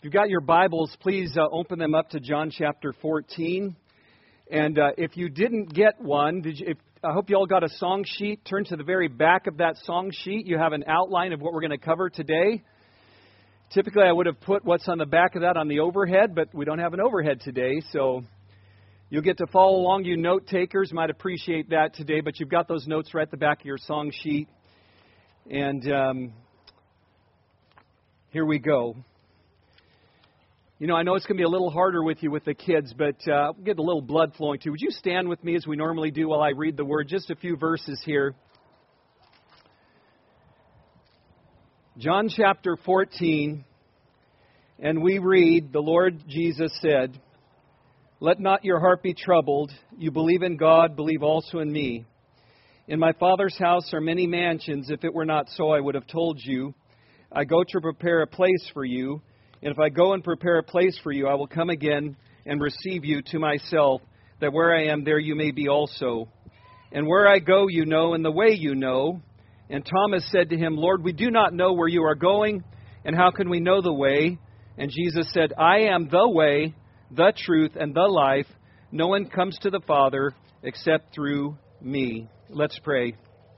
If you've got your Bibles, please open them up to John chapter 14. And if you didn't get one, I hope you all got a song sheet. Turn to the very back of that song sheet. You have an outline of what we're going to cover today. Typically, I would have put what's on the back of that on the overhead, but we don't have an overhead today, so you'll get to follow along. You note takers might appreciate that today, but you've got those notes right at the back of your song sheet. And here we go. You know, I know it's going to be a little harder with you with the kids, but I'll get a little blood flowing too. Would you stand with me as we normally do while I read the word? Just a few verses here. John chapter 14, and we read, the Lord Jesus said, "Let not your heart be troubled. You believe in God, believe also in me. In my Father's house are many mansions. If it were not so, I would have told you. I go to prepare a place for you. And if I go and prepare a place for you, I will come again and receive you to myself, that where I am, there you may be also. And where I go, you know, and the way you know." And Thomas said to him, "Lord, we do not know where you are going, and how can we know the way?" And Jesus said, "I am the way, the truth, and the life. No one comes to the Father except through me." Let's pray.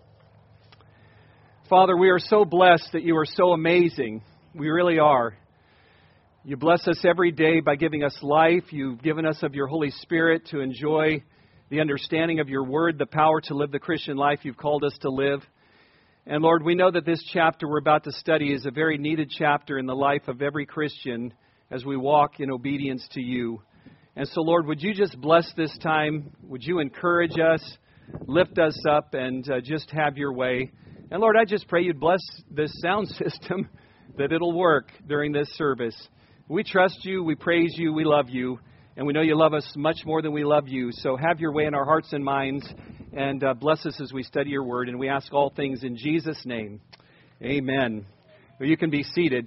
Father, we are so blessed that you are so amazing. We really are. You bless us every day by giving us life. You've given us of your Holy Spirit to enjoy the understanding of your word, the power to live the Christian life you've called us to live. And Lord, we know that this chapter we're about to study is a very needed chapter in the life of every Christian as we walk in obedience to you. And so, Lord, would you just bless this time? Would you encourage us, lift us up, and just have your way? And Lord, I just pray you'd bless this sound system, that it'll work during this service. We trust you, we praise you, we love you, and we know you love us much more than we love you. So have your way in our hearts and minds, and bless us as we study your word. And we ask all things in Jesus' name. Amen. Well, you can be seated.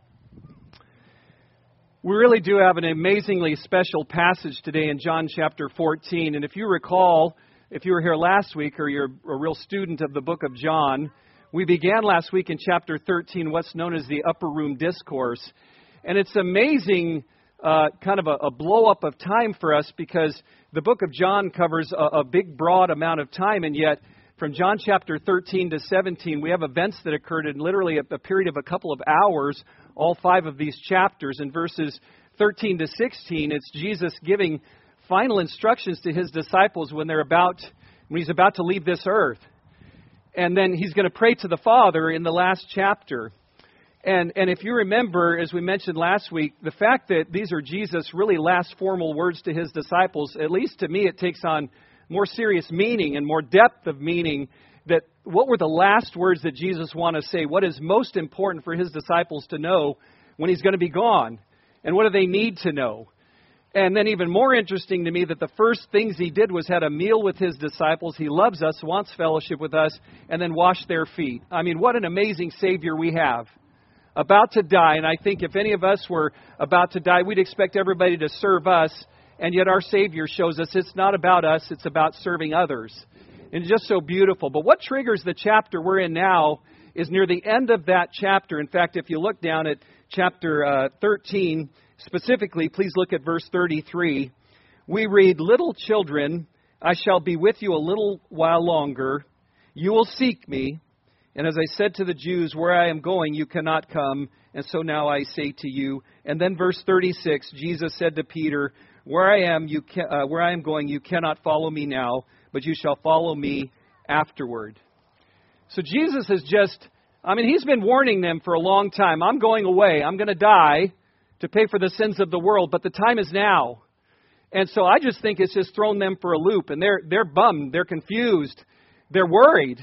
We really do have an amazingly special passage today in John chapter 14. And if you recall, if you were here last week or you're a real student of the book of John, we began last week in chapter 13, what's known as the Upper Room Discourse. And it's amazing, kind of a blow-up of time for us, because the book of John covers a big, broad amount of time, and yet from John chapter 13 to 17, we have events that occurred in literally a period of a couple of hours, all 5 of these chapters. In verses 13 to 16, it's Jesus giving final instructions to his disciples when he's about to leave this earth. And then he's going to pray to the Father in the last chapter. And if you remember, as we mentioned last week, the fact that these are Jesus' really last formal words to his disciples, at least to me, it takes on more serious meaning and more depth of meaning. That what were the last words that Jesus wanted to say? What is most important for his disciples to know when he's going to be gone? And what do they need to know? And then even more interesting to me that the first things he did was had a meal with his disciples. He loves us, wants fellowship with us, and then washed their feet. I mean, what an amazing Savior we have. About to die, and I think if any of us were about to die, we'd expect everybody to serve us, and yet our Savior shows us it's not about us, it's about serving others. And it's just so beautiful. But what triggers the chapter we're in now is near the end of that chapter. In fact, if you look down at chapter 13, specifically, please look at verse 33. We read, "Little children, I shall be with you a little while longer. You will seek me. And as I said to the Jews, where I am going, you cannot come. And so now I say to you." And then verse 36, Jesus said to Peter, where I am going, you cannot follow me now, but you shall follow me afterward. So Jesus has he's been warning them for a long time. I'm going away. I'm going to die to pay for the sins of the world, but the time is now. And so I just think it's just thrown them for a loop. And they're bummed. They're confused. They're worried.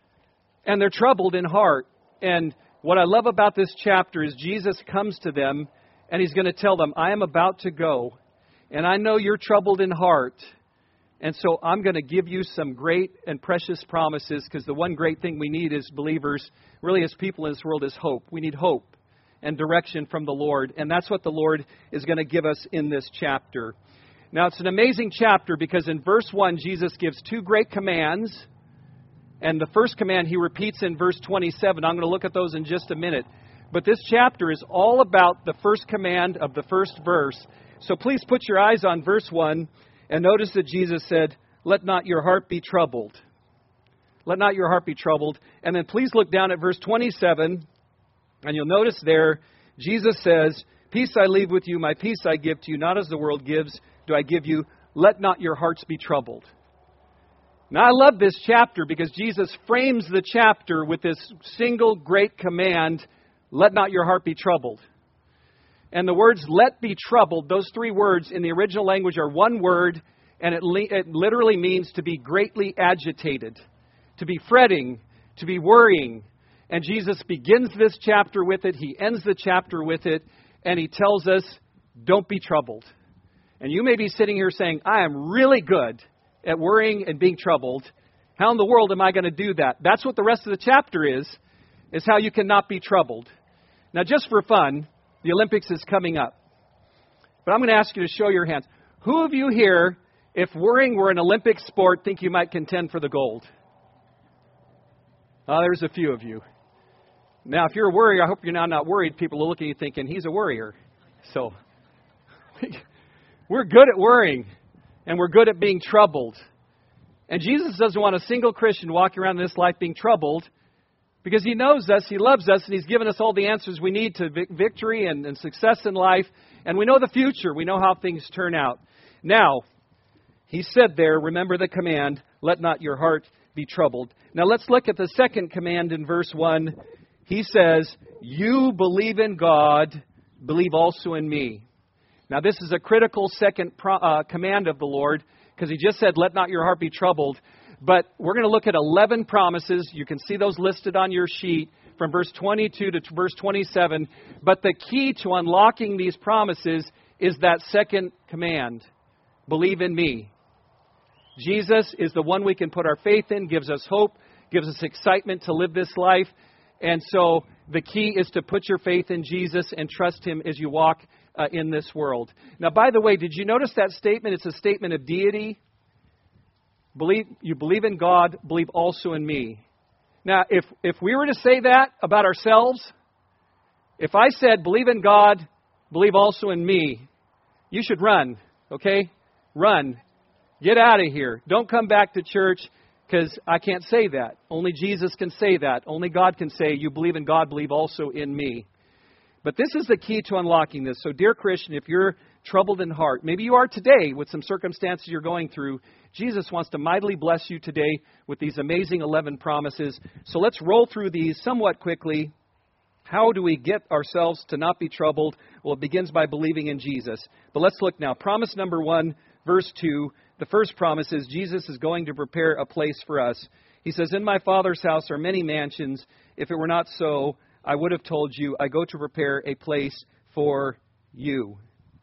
And they're troubled in heart. And what I love about this chapter is Jesus comes to them and he's going to tell them, I am about to go. And I know you're troubled in heart. And so I'm going to give you some great and precious promises, because the one great thing we need as believers, really as people in this world, is hope. We need hope and direction from the Lord. And that's what the Lord is going to give us in this chapter. Now, it's an amazing chapter because in verse 1, Jesus gives 2 great commands. And the first command he repeats in verse 27. I'm going to look at those in just a minute. But this chapter is all about the first command of the first verse. So please put your eyes on verse 1 and notice that Jesus said, "Let not your heart be troubled." Let not your heart be troubled. And then please look down at verse 27, and you'll notice there, Jesus says, "Peace I leave with you, my peace I give to you, not as the world gives, do I give you. Let not your hearts be troubled." Now I love this chapter because Jesus frames the chapter with this single great command, let not your heart be troubled. And the words let be troubled, those three words in the original language are one word, and it literally means to be greatly agitated, to be fretting, to be worrying. And Jesus begins this chapter with it, he ends the chapter with it, and he tells us, don't be troubled. And you may be sitting here saying, I am really good at worrying and being troubled. How in the world am I going to do that? That's what the rest of the chapter is how you cannot be troubled. Now, just for fun, the Olympics is coming up. But I'm going to ask you to show your hands. Who of you here, if worrying were an Olympic sport, think you might contend for the gold? Oh, there's a few of you. Now, if you're a worrier, I hope you're now not worried. People are looking at you thinking, he's a worrier. So, we're good at worrying, and we're good at being troubled. And Jesus doesn't want a single Christian walking around in this life being troubled, because he knows us, he loves us, and he's given us all the answers we need to victory and success in life. And we know the future. We know how things turn out. Now, he said there, remember the command, let not your heart be troubled. Now let's look at the second command in verse 1. He says, you believe in God, believe also in me. Now this is a critical second command of the Lord, because he just said, let not your heart be troubled. But we're going to look at 11 promises. You can see those listed on your sheet from verse 22 to verse 27. But the key to unlocking these promises is that second command, believe in me. Jesus is the one we can put our faith in, gives us hope, gives us excitement to live this life. And so the key is to put your faith in Jesus and trust him as you walk in this world. Now, by the way, did you notice that statement? It's a statement of deity. You believe in God, believe also in me. Now, if we were to say that about ourselves, if I said, believe in God, believe also in me, you should run, okay? Run. Get out of here. Don't come back to church, because I can't say that. Only Jesus can say that. Only God can say, you believe in God, believe also in me. But this is the key to unlocking this. So, dear Christian, if you're troubled in heart, maybe you are today with some circumstances you're going through, Jesus wants to mightily bless you today with these amazing 11 promises. So let's roll through these somewhat quickly. How do we get ourselves to not be troubled? Well, it begins by believing in Jesus. But let's look now. Promise number 1, verse 2. The first promise is Jesus is going to prepare a place for us. He says, in my Father's house are many mansions. If it were not so, I would have told you, I go to prepare a place for you.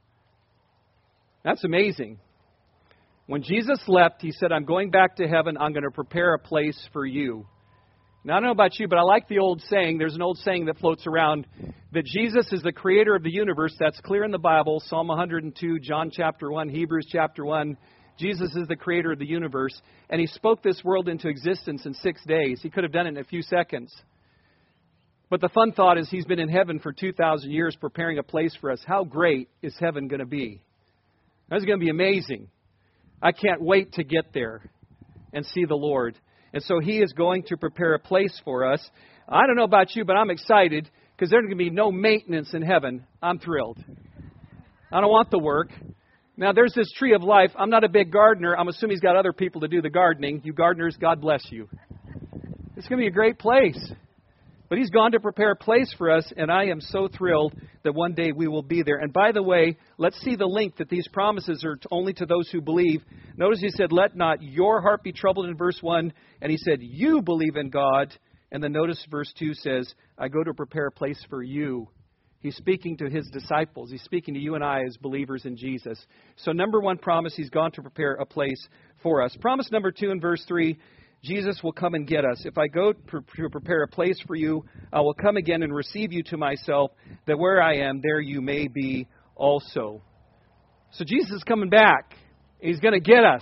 That's amazing. When Jesus left, he said, I'm going back to heaven. I'm going to prepare a place for you. Now, I don't know about you, but I like the old saying. There's an old saying that floats around that Jesus is the creator of the universe. That's clear in the Bible. Psalm 102, John chapter 1, Hebrews chapter 1. Jesus is the creator of the universe. And he spoke this world into existence in 6 days. He could have done it in a few seconds. But the fun thought is he's been in heaven for 2,000 years preparing a place for us. How great is heaven going to be? That's going to be amazing. I can't wait to get there and see the Lord. And so he is going to prepare a place for us. I don't know about you, but I'm excited because there's going to be no maintenance in heaven. I'm thrilled. I don't want the work. Now, there's this tree of life. I'm not a big gardener. I'm assuming he's got other people to do the gardening. You gardeners, God bless you. It's going to be a great place. But he's gone to prepare a place for us, and I am so thrilled that one day we will be there. And by the way, let's see the link that these promises are only to those who believe. Notice he said, let not your heart be troubled in verse 1. And he said, you believe in God. And then notice verse 2 says, I go to prepare a place for you. He's speaking to his disciples. He's speaking to you and I as believers in Jesus. So number 1 promise, he's gone to prepare a place for us. Promise number 2 in verse 3, Jesus will come and get us. If I go to prepare a place for you, I will come again and receive you to myself, that where I am, there you may be also. So Jesus is coming back. He's going to get us.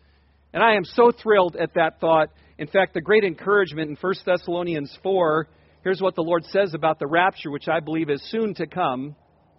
And I am so thrilled at that thought. In fact, the great encouragement in 1 Thessalonians 4 Here's what the Lord says about the rapture, which I believe is soon to come.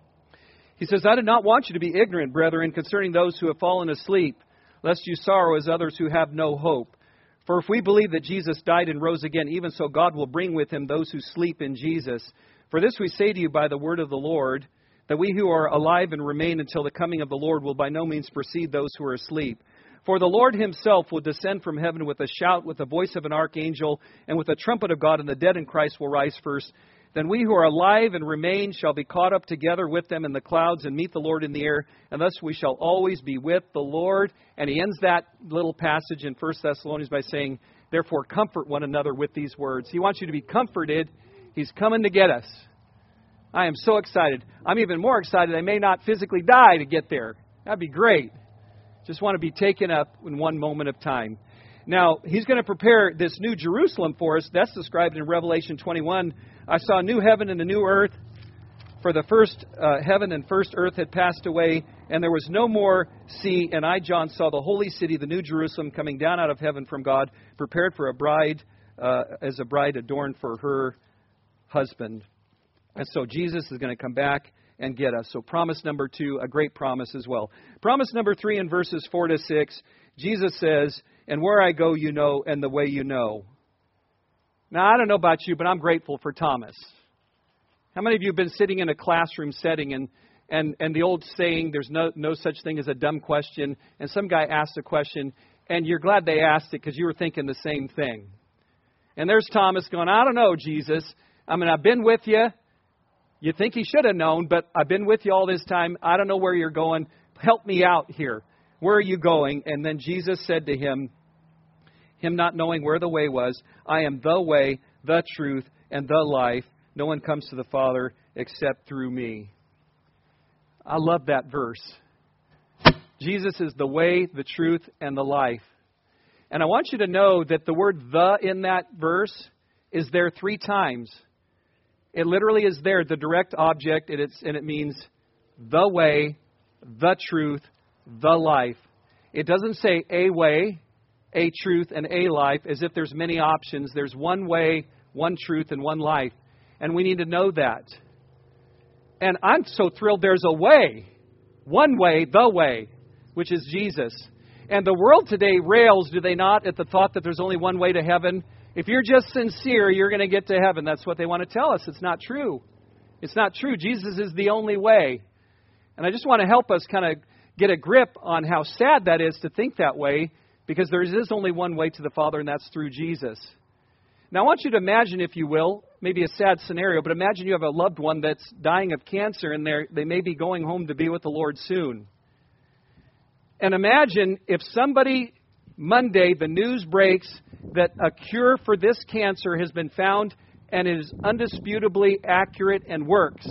He says, I did not want you to be ignorant, brethren, concerning those who have fallen asleep, lest you sorrow as others who have no hope. For if we believe that Jesus died and rose again, even so God will bring with him those who sleep in Jesus. For this we say to you by the word of the Lord, that we who are alive and remain until the coming of the Lord will by no means precede those who are asleep. For the Lord himself will descend from heaven with a shout, with the voice of an archangel, and with the trumpet of God, and the dead in Christ will rise first. Then we who are alive and remain shall be caught up together with them in the clouds and meet the Lord in the air, and thus we shall always be with the Lord. And he ends that little passage in 1 Thessalonians by saying, therefore comfort one another with these words. He wants you to be comforted. He's coming to get us. I am so excited. I'm even more excited I may not physically die to get there. That'd be great. Just want to be taken up in one moment of time. Now, he's going to prepare this new Jerusalem for us. That's described in Revelation 21. I saw a new heaven and a new earth. For the first heaven and first earth had passed away, and there was no more sea. And I, John, saw the holy city, the new Jerusalem, coming down out of heaven from God, prepared for a bride, as a bride adorned for her husband. And so Jesus is going to come back and get us. So promise number 2, a great promise as well. Promise number 3 in verses 4 to 6, Jesus says, and where I go you know, and the way you know. Now, I don't know about you, but I'm grateful for Thomas. How many of you have been sitting in a classroom setting and the old saying, there's no such thing as a dumb question, and some guy asked a question, and you're glad they asked it because you were thinking the same thing. And there's Thomas going, I don't know, Jesus. I mean, I've been with you. You think he should have known, but I've been with you all this time. I don't know where you're going. Help me out here. Where are you going? And then Jesus said to him not knowing where the way was, I am the way, the truth, and the life. No one comes to the Father except through me. I love that verse. Jesus is the way, the truth, and the life. And I want you to know that the word the in that verse is there 3 times. It literally is there, the direct object, and it means the way, the truth, the life. It doesn't say a way, a truth, and a life as if there's many options. There's one way, one truth, and one life. And we need to know that. And I'm so thrilled there's a way. One way, the way, which is Jesus. And the world today rails, do they not, at the thought that there's only one way to heaven? If you're just sincere, you're going to get to heaven. That's what they want to tell us. It's not true. It's not true. Jesus is the only way. And I just want to help us kind of get a grip on how sad that is to think that way, because there is only one way to the Father, and that's through Jesus. Now, I want you to imagine, if you will, maybe a sad scenario, but imagine you have a loved one that's dying of cancer, and they may be going home to be with the Lord soon. And imagine if somebody, Monday, the news breaks that a cure for this cancer has been found and is undisputably accurate and works.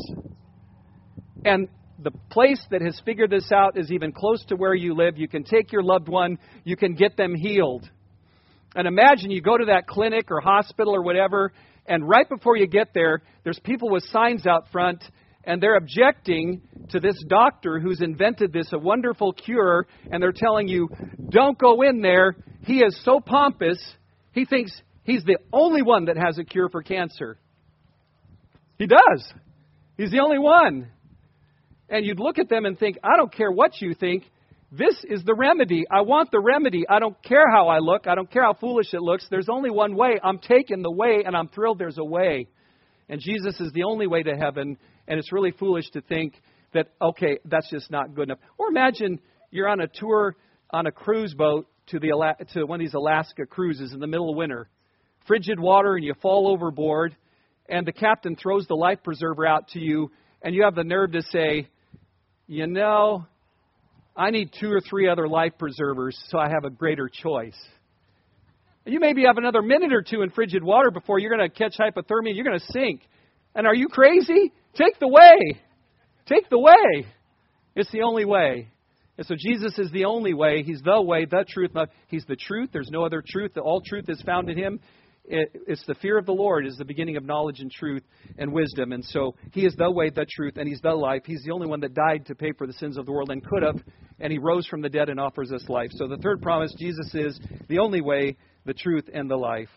And the place that has figured this out is even close to where you live. You can take your loved one, you can get them healed. And imagine you go to that clinic or hospital or whatever, and right before you get there, there's people with signs out front, and they're objecting to this doctor who's invented this a wonderful cure, and they're telling you, don't go in there. He is so pompous, he thinks he's the only one that has a cure for cancer. He does. He's the only one. And you'd look at them and think, I don't care what you think. This is the remedy. I want the remedy. I don't care how I look. I don't care how foolish it looks. There's only one way. I'm taking the way, and I'm thrilled there's a way. And Jesus is the only way to heaven. And it's really foolish to think that, okay, that's just not good enough. Or imagine you're on a tour on a cruise boat to one of these Alaska cruises in the middle of winter. Frigid water, and you fall overboard, and the captain throws the life preserver out to you, and you have the nerve to say, you know, I need 2 or 3 other life preservers so I have a greater choice. And you maybe have another minute or 2 in frigid water before you're going to catch hypothermia. You're going to sink. And are you crazy? Take the way. Take the way. It's the only way. And so Jesus is the only way. He's the way, the truth. He's the truth. There's no other truth. All truth is found in Him. It's the fear of the Lord is the beginning of knowledge and truth and wisdom. And so He is the way, the truth, and He's the life. He's the only one that died to pay for the sins of the world and could have. And He rose from the dead and offers us life. So the third promise, Jesus is the only way, the truth, and the life.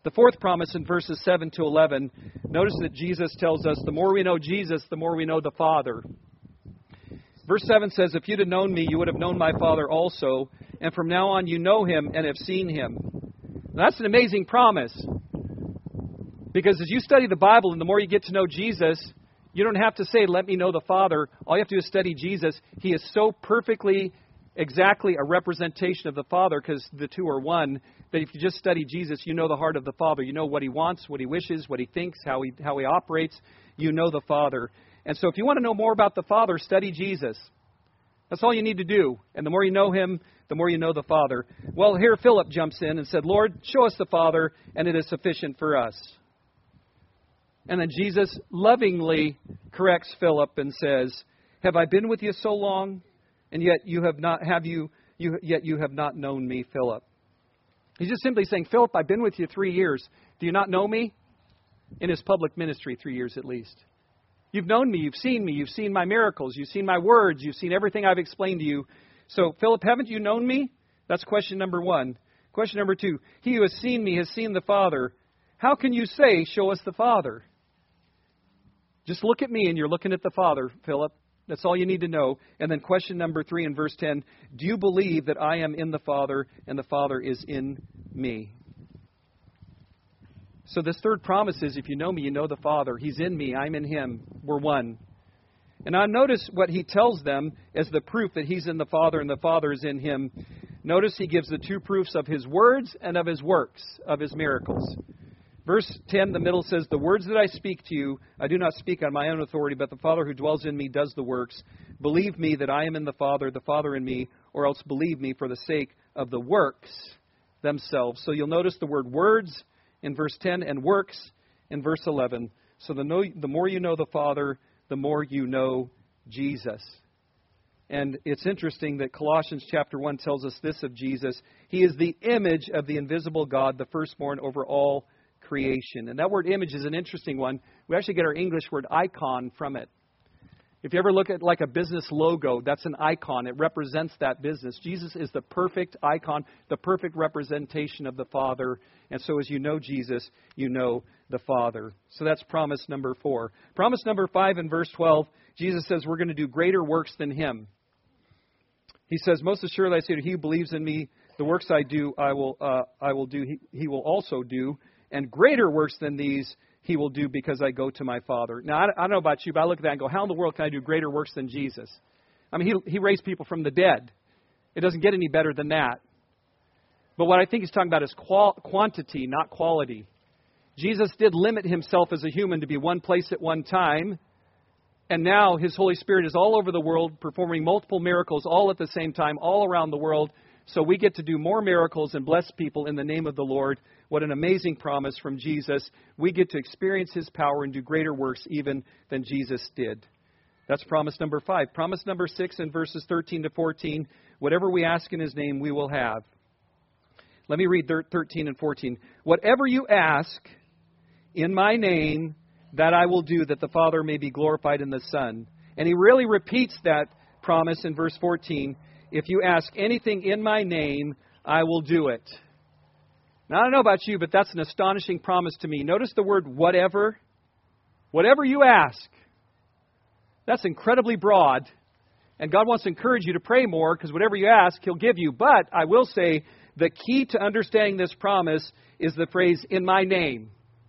The fourth promise in verses 7 to 11, notice that Jesus tells us the more we know Jesus, the more we know the Father. Verse 7 says, if you'd have known me, you would have known my Father also, and from now on you know him and have seen him. Now, that's an amazing promise. Because as you study the Bible and the more you get to know Jesus, you don't have to say, let me know the Father. All you have to do is study Jesus. He is so perfectly, exactly a representation of the Father, because the two are one, that if you just study Jesus, you know the heart of the Father. You know what he wants, what he wishes, what he thinks, how he operates. You know the Father. And so if you want to know more about the Father, study Jesus. That's all you need to do. And the more you know him, the more you know the Father. Well, here Philip jumps in and said, Lord, show us the Father, and it is sufficient for us. And then Jesus lovingly corrects Philip and says, have I been with you so long, and yet you have not known me, Philip? He's just simply saying, Philip, I've been with you 3 years. Do you not know me? In his public ministry, 3 years at least. You've known me, you've seen my miracles, you've seen my words, you've seen everything I've explained to you. So, Philip, haven't you known me? That's question number one. Question number two, he who has seen me has seen the Father. How can you say, show us the Father? Just look at me and you're looking at the Father, Philip. That's all you need to know. And then question number 3 in verse 10, do you believe that I am in the Father and the Father is in me? So this third promise is, if you know me, you know the Father. He's in me, I'm in him, we're one. And now notice what he tells them as the proof that he's in the Father and the Father is in him. Notice he gives the two proofs of his words and of his works, of his miracles. Verse 10, the middle says, the words that I speak to you, I do not speak on my own authority, but the Father who dwells in me does the works. Believe me that I am in the Father in me, or else believe me for the sake of the works themselves. So you'll notice the word words in verse 10 and works in verse 11. So the more you know the Father, the more you know Jesus. And it's interesting that Colossians chapter 1 tells us this of Jesus. He is the image of the invisible God, the firstborn over all creation. And that word image is an interesting one. We actually get our English word icon from it. If you ever look at like a business logo, that's an icon. It represents that business. Jesus is the perfect icon, the perfect representation of the Father. And so as you know Jesus, you know the Father. So that's promise number 4. Promise number 5 in verse 12, Jesus says we're going to do greater works than him. He says, most assuredly I say to he who believes in me, the works I do, I will do, he will also do. And greater works than these he will do because I go to my Father. Now, I don't know about you, but I look at that and go, how in the world can I do greater works than Jesus? I mean, he raised people from the dead. It doesn't get any better than that. But what I think he's talking about is quantity, not quality. Jesus did limit himself as a human to be one place at one time. And now his Holy Spirit is all over the world, performing multiple miracles all at the same time, all around the world. So we get to do more miracles and bless people in the name of the Lord. What an amazing promise from Jesus. We get to experience his power and do greater works even than Jesus did. That's promise number 5. Promise number 6 in verses 13 to 14. Whatever we ask in his name, we will have. Let me read 13 and 14. Whatever you ask in my name, that I will do, that the Father may be glorified in the Son. And he really repeats that promise in verse 14. If you ask anything in my name, I will do it. Now, I don't know about you, but that's an astonishing promise to me. Notice the word whatever. Whatever you ask. That's incredibly broad. And God wants to encourage you to pray more, because whatever you ask, he'll give you. But I will say the key to understanding this promise is the phrase, in my name.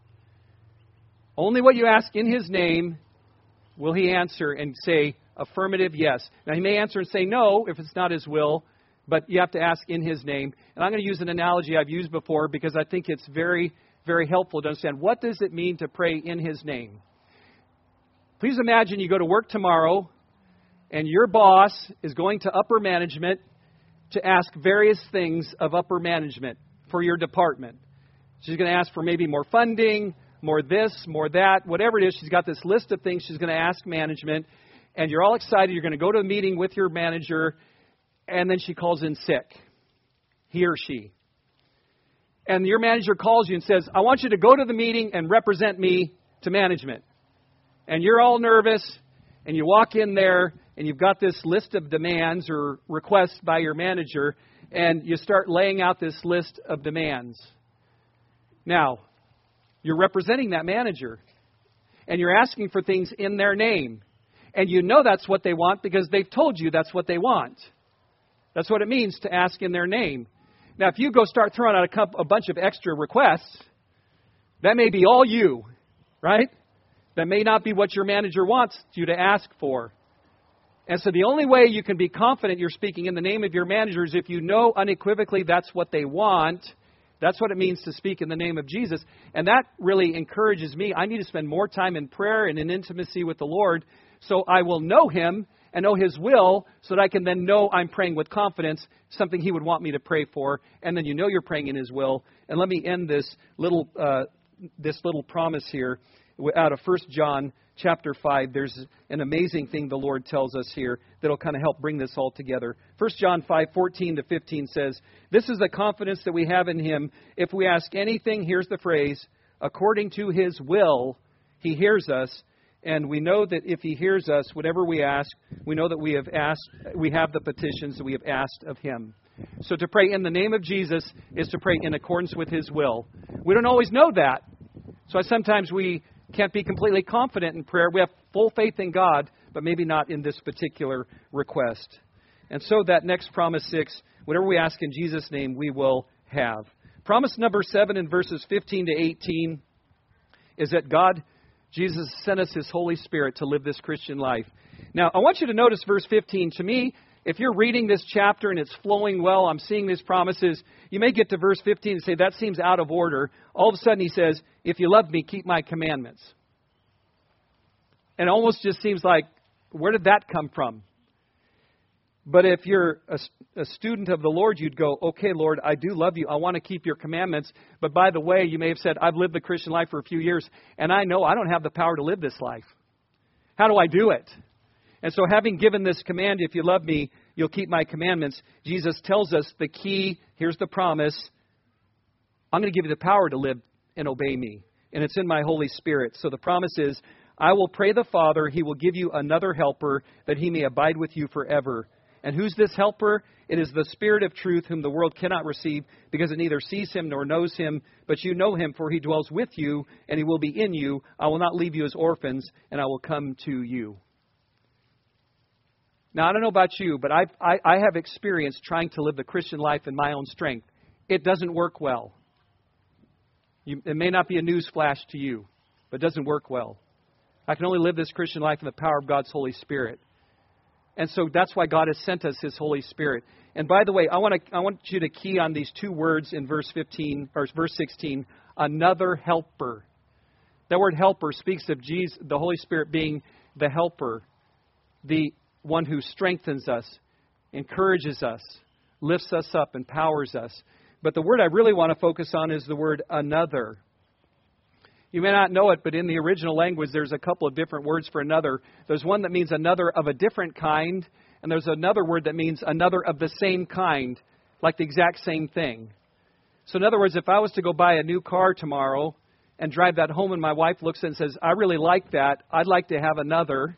Only what you ask in his name will he answer and say, affirmative, yes. Now, he may answer and say no if it's not his will, but you have to ask in his name. And I'm going to use an analogy I've used before because I think it's very, very helpful to understand. What does it mean to pray in his name? Please imagine you go to work tomorrow and your boss is going to upper management to ask various things of upper management for your department. She's going to ask for maybe more funding, more this, more that, whatever it is. She's got this list of things she's going to ask management. And you're all excited. You're going to go to a meeting with your manager. And then she calls in sick. He or she. And your manager calls you and says, I want you to go to the meeting and represent me to management. And you're all nervous. And you walk in there. And you've got this list of demands or requests by your manager. And you start laying out this list of demands. Now, you're representing that manager, and you're asking for things in their name. And you know that's what they want because they've told you that's what they want. That's what it means to ask in their name. Now, if you go start throwing out a bunch of extra requests, that may be all you, right? That may not be what your manager wants you to ask for. And so the only way you can be confident you're speaking in the name of your manager is if you know unequivocally that's what they want. That's what it means to speak in the name of Jesus. And that really encourages me. I need to spend more time in prayer and in intimacy with the Lord so I will know Him and know His will so that I can then know I'm praying with confidence, something He would want me to pray for. And then you know you're praying in His will. And let me end this little promise here out of 1 John chapter 5. There's an amazing thing the Lord tells us here that will kind of help bring this all together. 1 John 5:14-15 says, "This is the confidence that we have in Him. If we ask anything," here's the phrase, "according to His will, He hears us. And we know that if He hears us, whatever we ask, we know that we have the petitions that we have asked of Him." So to pray in the name of Jesus is to pray in accordance with His will. We don't always know that. So sometimes we can't be completely confident in prayer. We have full faith in God, but maybe not in this particular request. And so that next promise 6, whatever we ask in Jesus' name, we will have. Promise number 7 in verses 15-18 is that Jesus sent us His Holy Spirit to live this Christian life. Now, I want you to notice verse 15. To me, if you're reading this chapter and it's flowing well, I'm seeing these promises, you may get to verse 15 and say, that seems out of order. All of a sudden He says, if you love me, keep my commandments. And it almost just seems like, where did that come from? But if you're a student of the Lord, you'd go, okay, Lord, I do love you. I want to keep your commandments. But by the way, you may have said, I've lived the Christian life for a few years, and I know I don't have the power to live this life. How do I do it? And so having given this command, if you love me, you'll keep my commandments, Jesus tells us the key, here's the promise, I'm going to give you the power to live and obey me. And it's in my Holy Spirit. So the promise is, I will pray the Father, He will give you another helper, that He may abide with you forever. And who's this helper? It is the Spirit of truth, whom the world cannot receive, because it neither sees Him nor knows Him. But you know Him, for He dwells with you, and He will be in you. I will not leave you as orphans, and I will come to you. Now, I don't know about you, but I have experienced trying to live the Christian life in my own strength. It doesn't work well. It may not be a news flash to you, but it doesn't work well. I can only live this Christian life in the power of God's Holy Spirit. And so that's why God has sent us His Holy Spirit. And by the way, I want you to key on these two words in verse 15 or verse 16, another helper. That word helper speaks of Jesus, the Holy Spirit being the helper, the one who strengthens us, encourages us, lifts us up, empowers us. But the word I really want to focus on is the word another. You may not know it, but in the original language, there's a couple of different words for another. There's one that means another of a different kind, and there's another word that means another of the same kind, like the exact same thing. So in other words, if I was to go buy a new car tomorrow and drive that home and my wife looks at it and says, I really like that, I'd like to have another.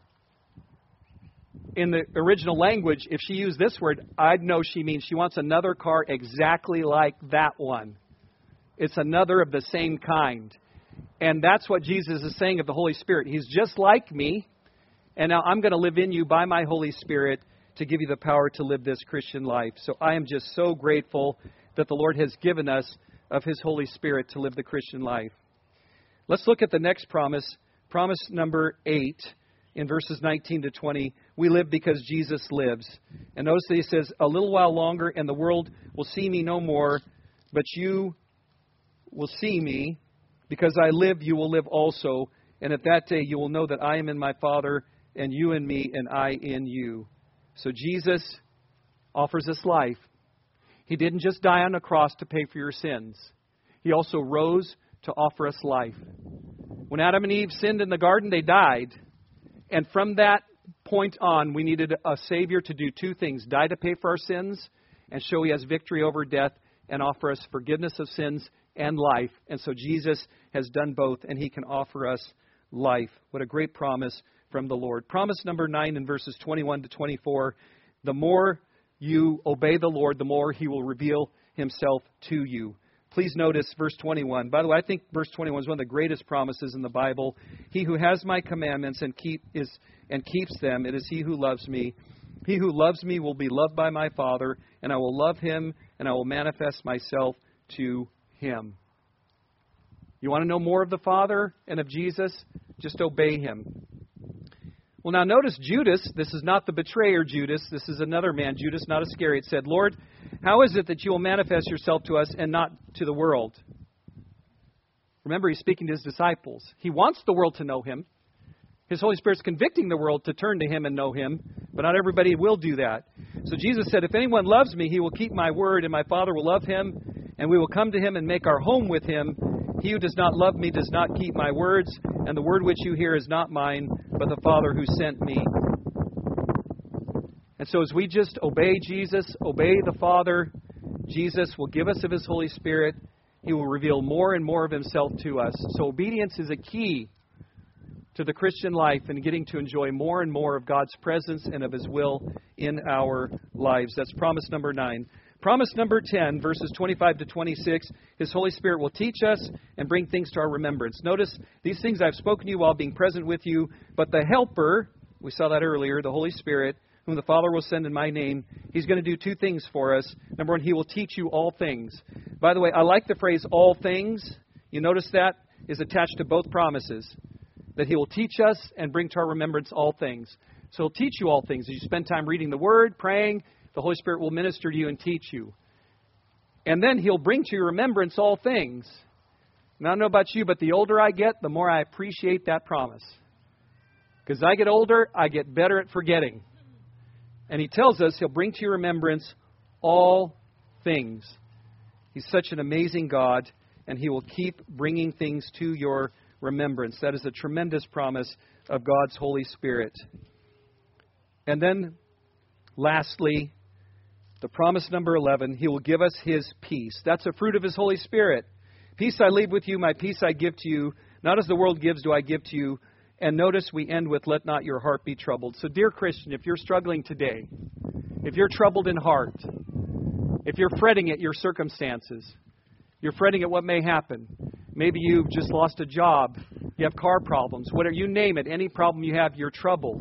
In the original language, if she used this word, I'd know she means she wants another car exactly like that one. It's another of the same kind. And that's what Jesus is saying of the Holy Spirit. He's just like me, and now I'm going to live in you by my Holy Spirit to give you the power to live this Christian life. So I am just so grateful that the Lord has given us of His Holy Spirit to live the Christian life. Let's look at the next promise, promise number 8. In verses 19-20, we live because Jesus lives. And notice that He says, a little while longer and the world will see me no more, but you will see me. Because I live, you will live also. And at that day you will know that I am in my Father, and you in me, and I in you. So Jesus offers us life. He didn't just die on a cross to pay for your sins. He also rose to offer us life. When Adam and Eve sinned in the garden, they died. And from that point on, we needed a Savior to do two things. Die to pay for our sins and show He has victory over death and offer us forgiveness of sins and life. And so Jesus has done both, and He can offer us life. What a great promise from the Lord. Promise number 9 in verses 21-24. The more you obey the Lord, the more He will reveal Himself to you. Please notice verse 21. By the way, I think verse 21 is one of the greatest promises in the Bible. He who has my commandments and keeps them, it is he who loves me. He who loves me will be loved by my Father, and I will love him, and I will manifest myself to him. You want to know more of the Father and of Jesus? Just obey him. Well, now notice Judas. This is not the betrayer Judas. This is another man, Judas, not Iscariot, said, Lord, how is it that you will manifest yourself to us and not to the world? Remember, he's speaking to his disciples. He wants the world to know him. His Holy Spirit's convicting the world to turn to him and know him, but not everybody will do that. So Jesus said, if anyone loves me, he will keep my word, and my Father will love him, and we will come to him and make our home with him. He who does not love me does not keep my words, and the word which you hear is not mine, but the Father who sent me. And so as we just obey Jesus, obey the Father, Jesus will give us of his Holy Spirit. He will reveal more and more of himself to us. So obedience is a key to the Christian life and getting to enjoy more and more of God's presence and of his will in our lives. That's promise number 9. Promise number 10, verses 25 to 26, his Holy Spirit will teach us and bring things to our remembrance. Notice, these things I've spoken to you while being present with you, but the Helper, we saw that earlier, the Holy Spirit, whom the Father will send in my name, he's going to do 2 things for us. Number 1, he will teach you all things. By the way, I like the phrase all things. You notice that is attached to both promises, that he will teach us and bring to our remembrance all things. So he'll teach you all things. As you spend time reading the Word, praying, the Holy Spirit will minister to you and teach you. And then he'll bring to your remembrance all things. Now, I don't know about you, but the older I get, the more I appreciate that promise. Because as I get older, I get better at forgetting. And he tells us he'll bring to your remembrance all things. He's such an amazing God, and he will keep bringing things to your remembrance. That is a tremendous promise of God's Holy Spirit. And then, lastly, the promise number 11, he will give us his peace. That's a fruit of his Holy Spirit. Peace I leave with you, my peace I give to you. Not as the world gives do I give to you. And notice we end with, let not your heart be troubled. So dear Christian, if you're struggling today, if you're troubled in heart, if you're fretting at your circumstances, you're fretting at what may happen. Maybe you've just lost a job, you have car problems, whatever, you name it, any problem you have, you're troubled.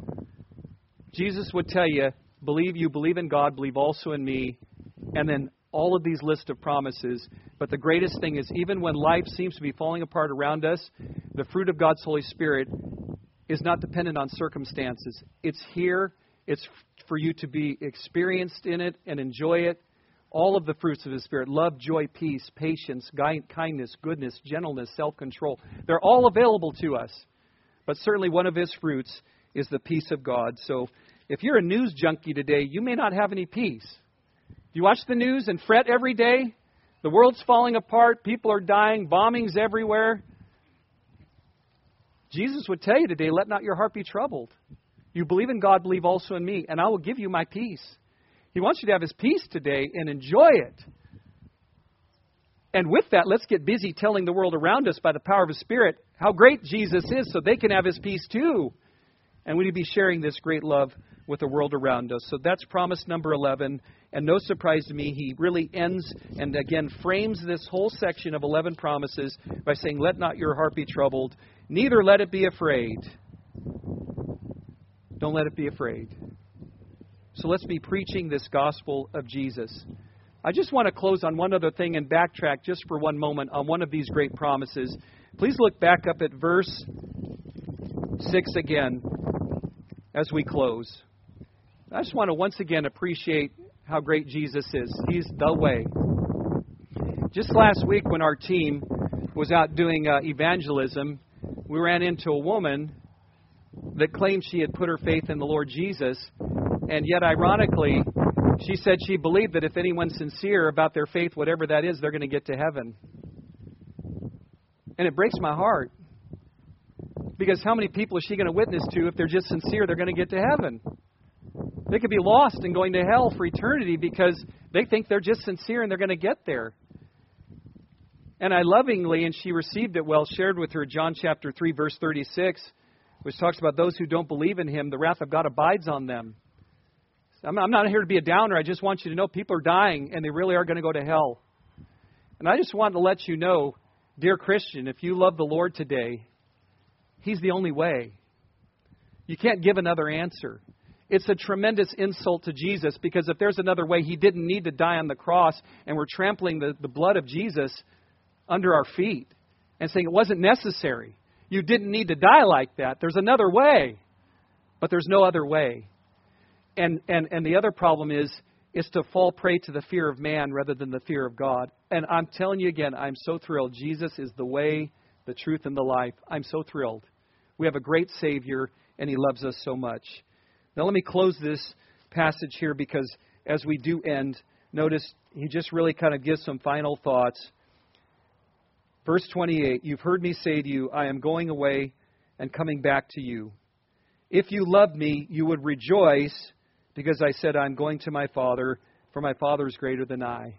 Jesus would tell you, believe in God, believe also in me, and then all of these lists of promises. But the greatest thing is, even when life seems to be falling apart around us, the fruit of God's Holy Spirit is not dependent on circumstances. It's here. It's for you to be experienced in it and enjoy it. All of the fruits of the Spirit, love, joy, peace, patience, kindness, goodness, gentleness, self-control, they're all available to us. But certainly one of his fruits is the peace of God. So if you're a news junkie today, you may not have any peace. Do you watch the news and fret every day? The world's falling apart. People are dying. Bombings everywhere. Jesus would tell you today, let not your heart be troubled. You believe in God, believe also in me, and I will give you my peace. He wants you to have his peace today and enjoy it. And with that, let's get busy telling the world around us by the power of his Spirit how great Jesus is so they can have his peace too. And we need to be sharing this great love with the world around us. So that's promise number 11. And no surprise to me, he really ends and again frames this whole section of 11 promises by saying, let not your heart be troubled, neither let it be afraid. Don't let it be afraid. So let's be preaching this gospel of Jesus. I just want to close on one other thing and backtrack just for one moment on one of these great promises. Please look back up at verse 6 again as we close. I just want to once again appreciate how great Jesus is. He's the way. Just last week when our team was out doing evangelism, we ran into a woman that claimed she had put her faith in the Lord Jesus, and yet ironically, she said she believed that if anyone's sincere about their faith, whatever that is, they're going to get to heaven. And it breaks my heart. Because how many people is she going to witness to if they're just sincere, they're going to get to heaven? They could be lost and going to hell for eternity because they think they're just sincere and they're going to get there. And I lovingly, and she received it well, shared with her John chapter 3, verse 36, which talks about those who don't believe in him, the wrath of God abides on them. I'm not here to be a downer. I just want you to know people are dying and they really are going to go to hell. And I just wanted to let you know, dear Christian, if you love the Lord today, He's the only way. You can't give another answer. It's a tremendous insult to Jesus, because if there's another way, He didn't need to die on the cross, and we're trampling the blood of Jesus under our feet and saying it wasn't necessary. You didn't need to die like that. There's another way, but there's no other way. And the other problem is to fall prey to the fear of man rather than the fear of God. And I'm telling you again, I'm so thrilled. Jesus is the way, the truth, and the life. I'm so thrilled. We have a great Savior, and He loves us so much. Now let me close this passage here, because as we do end, notice he just really kind of gives some final thoughts. Verse 28, you've heard me say to you, I am going away and coming back to you. If you loved me, you would rejoice, because I said I'm going to my Father, for my Father is greater than I.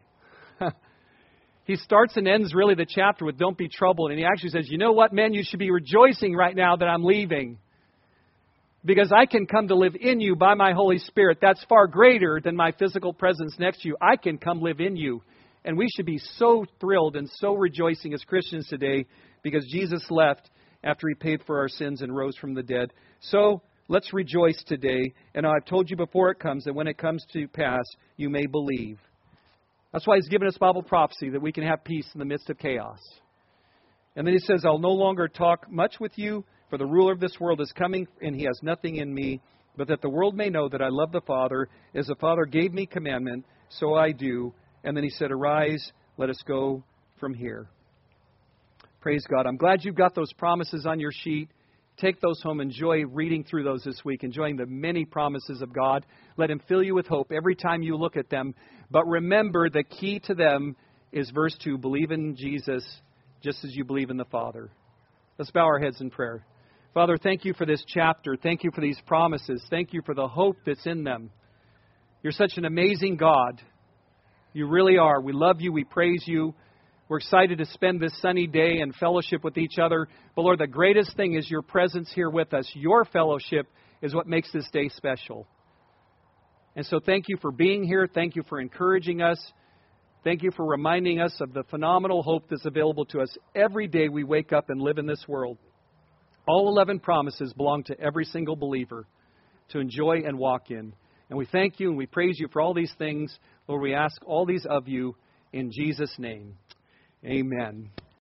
He starts and ends really the chapter with don't be troubled. And he actually says, you know what, men, you should be rejoicing right now that I'm leaving. Because I can come to live in you by my Holy Spirit. That's far greater than my physical presence next to you. I can come live in you. And we should be so thrilled and so rejoicing as Christians today, because Jesus left after He paid for our sins and rose from the dead. So let's rejoice today. And I've told you before it comes that when it comes to pass, you may believe. That's why He's given us Bible prophecy, that we can have peace in the midst of chaos. And then He says, I'll no longer talk much with you, for the ruler of this world is coming, and he has nothing in me, but that the world may know that I love the Father. As the Father gave me commandment, so I do. And then He said, arise, let us go from here. Praise God. I'm glad you've got those promises on your sheet. Take those home. Enjoy reading through those this week, enjoying the many promises of God. Let Him fill you with hope every time you look at them. But remember, the key to them is verse 2, believe in Jesus just as you believe in the Father. Let's bow our heads in prayer. Father, thank You for this chapter. Thank You for these promises. Thank You for the hope that's in them. You're such an amazing God. You really are. We love You. We praise You. We're excited to spend this sunny day and fellowship with each other. But Lord, the greatest thing is Your presence here with us. Your fellowship is what makes this day special. And so thank You for being here. Thank You for encouraging us. Thank You for reminding us of the phenomenal hope that's available to us every day we wake up and live in this world. All 11 promises belong to every single believer to enjoy and walk in. And we thank You and we praise You for all these things. Lord, we ask all these of You in Jesus' name. Amen.